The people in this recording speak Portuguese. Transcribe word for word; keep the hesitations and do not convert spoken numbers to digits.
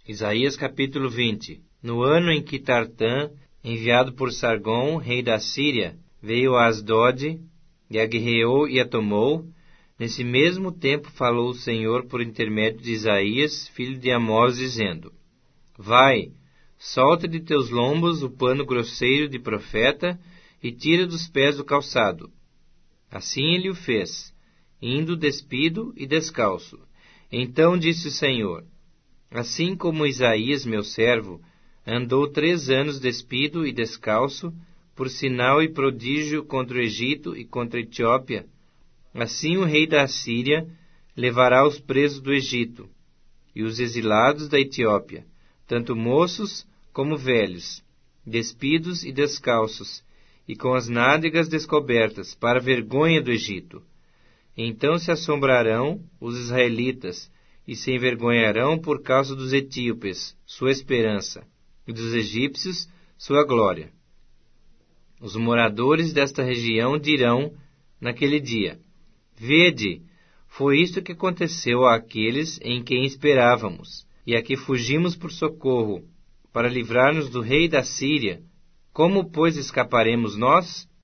Isaías capítulo vinte. No ano em que Tartã, enviado por Sargom, rei da Síria, veio a Asdod, e a guerreou e a tomou, nesse mesmo tempo falou o Senhor por intermédio de Isaías, filho de Amós, dizendo: Vai, solta de teus lombos o pano grosseiro de profeta, e tira dos pés o calçado. Assim ele o fez, indo despido e descalço. Então disse o Senhor: Assim como Isaías, meu servo, andou três anos despido e descalço, por sinal e prodígio contra o Egito e contra a Etiópia, assim o rei da Assíria levará os presos do Egito e os exilados da Etiópia, tanto moços como velhos, despidos e descalços, e com as nádegas descobertas, para a vergonha do Egito. Então se assombrarão os israelitas, e se envergonharão por causa dos etíopes, sua esperança, e dos egípcios, sua glória. Os moradores desta região dirão, naquele dia: Vede, foi isto que aconteceu àqueles em quem esperávamos, e a que fugimos por socorro, para livrar-nos do rei da Síria. Como, pois, escaparemos nós?